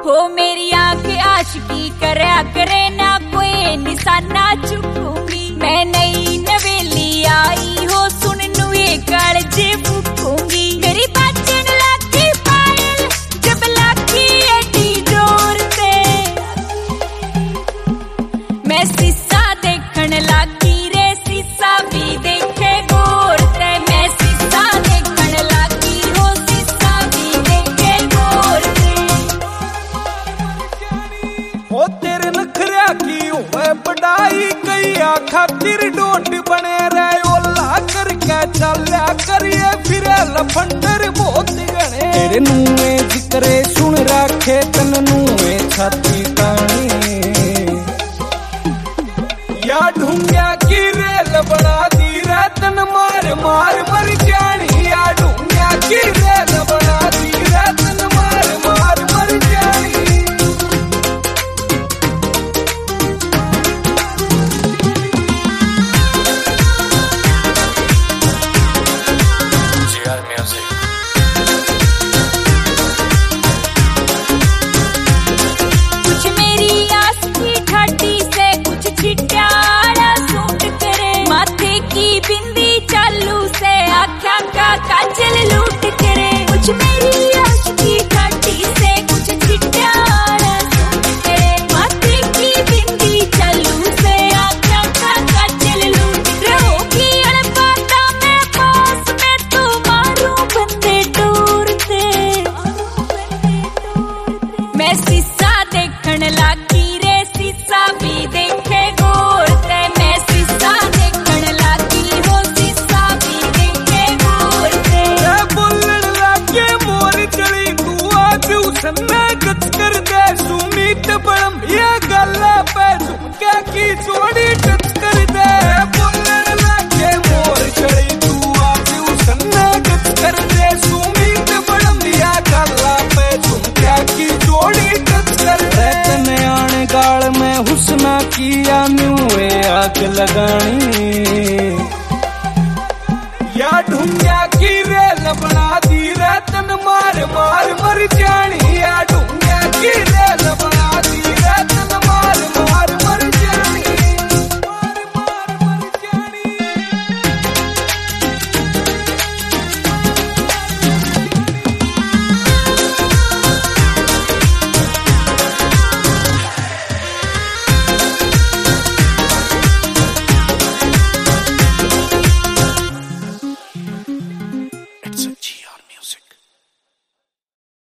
वो मेरी आंख आशिकी करया करे ना कोई निशाना चुकूंगी। मैं नई नवेली आई हो सुन नुए कालजे फूकूंगी। मेरी पाचन लागी पायल जब लागी एडी जोर से मैं शीशा देखण लागी रे शीशा भी देखे गौर से। मैं शीशा देखण लागी हो शीशा भी देखे गौर से। ओ तेरे नखरिया की होए बढ़ाई कईया खातिर डोट बने रहे ओला करके चल्या करिए फिरे लफंडर बहुत गणे। तेरे नुए जिक्रे सुन राखे तन नुए छाती तानी या ढूंढिया की रेल बना दी रतन मार मार मर जानी। या ढूंढिया की रेल बना दी रतन मार मार मर जानी। कुछ मेरी आस की ठाटी से कुछ छिट्याड़ा सूट करे। माथे की बिंदी चालू से आँखा का काजल लूट करे। कुछ मेरी आस की ठाटी से कुछ छिट्याड़ा सूट करे। माथे की बिंदी चालू से आँखा का काजल लूट रहोगी अड़पाता मैं पास में तू मारूं बंदे दूर से। मैं शीशा देखण लागी रे शीशा भी देखे गौर से। मैं शीशा देखण लागी हो शीशा भी देखे गौर से। बोलन लागे मोर चली तू आज उसने गच कर दे सुमीत बड़म ये गला पे झुमके की जोड़ी टच कर दे। बोलन लागे मोर चली तू आज उसने गच कर दे सुमीत बड़म ये गला पे झुमके की जोड़ी टच कर दे। तने आने गाल में हुस्ना किया न्यूए आग लगानी